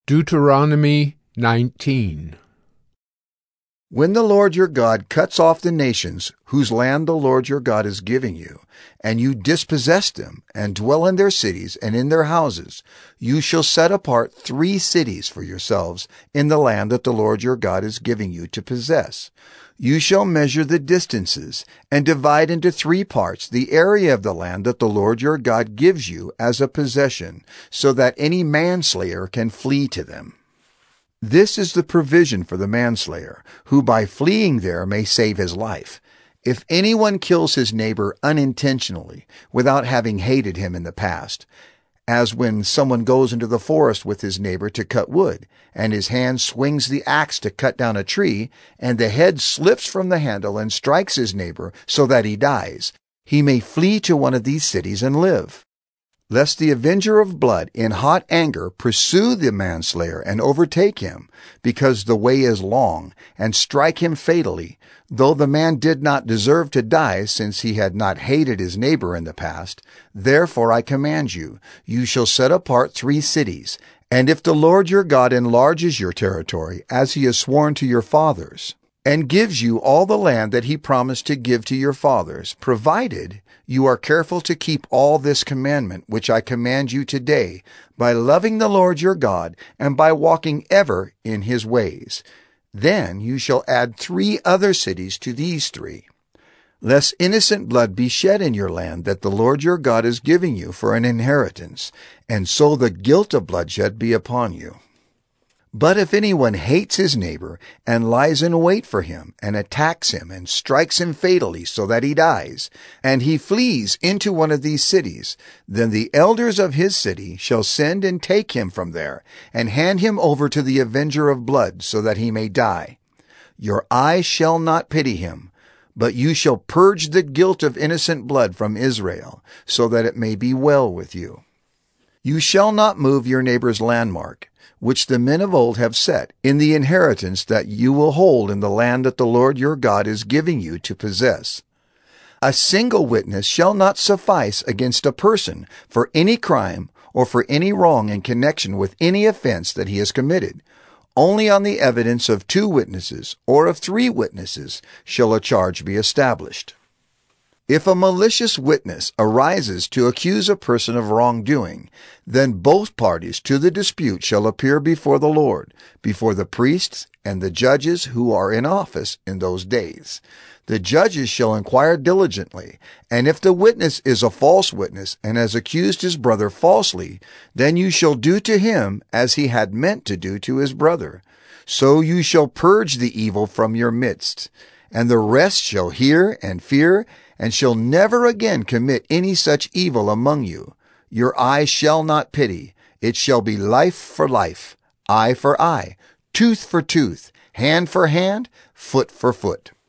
Deuteronomy 19. When the Lord your God cuts off the nations whose land the Lord your God is giving you, and you dispossess them, and dwell in their cities and in their houses, you shall set apart 3 cities for yourselves in the land that the Lord your God is giving you to possess. You shall measure the distances, and divide into 3 parts the area of the land that the Lord your God gives you as a possession, so that any manslayer can flee to them. This is the provision for the manslayer, who by fleeing there may save his life. If anyone kills his neighbor unintentionally, without having hated him in the past, as when someone goes into the forest with his neighbor to cut wood, and his hand swings the axe to cut down a tree, and the head slips from the handle and strikes his neighbor so that he dies, he may flee to one of these cities and live. Lest the avenger of blood in hot anger pursue the manslayer and overtake him, because the way is long, and strike him fatally, though the man did not deserve to die, since he had not hated his neighbor in the past. Therefore I command you, you shall set apart 3 cities, and if the Lord your God enlarges your territory, as he has sworn to your fathers, and gives you all the land that he promised to give to your fathers, provided you are careful to keep all this commandment which I command you today, by loving the Lord your God, and by walking ever in his ways. Then you shall add 3 other cities to these 3, lest innocent blood be shed in your land that the Lord your God is giving you for an inheritance, and so the guilt of bloodshed be upon you. But if anyone hates his neighbor, and lies in wait for him, and attacks him, and strikes him fatally so that he dies, and he flees into one of these cities, then the elders of his city shall send and take him from there, and hand him over to the avenger of blood, so that he may die. Your eye shall not pity him, but you shall purge the guilt of innocent blood from Israel, so that it may be well with you. You shall not move your neighbor's landmark, which the men of old have set, in the inheritance that you will hold in the land that the Lord your God is giving you to possess. A single witness shall not suffice against a person for any crime or for any wrong in connection with any offense that he has committed. Only on the evidence of 2 witnesses or of 3 witnesses shall a charge be established. If a malicious witness arises to accuse a person of wrongdoing, then both parties to the dispute shall appear before the Lord, before the priests and the judges who are in office in those days. The judges shall inquire diligently, and if the witness is a false witness and has accused his brother falsely, then you shall do to him as he had meant to do to his brother. So you shall purge the evil from your midst, and the rest shall hear and fear, and shall never again commit any such evil among you. Your eye shall not pity. It shall be life for life, eye for eye, tooth for tooth, hand for hand, foot for foot.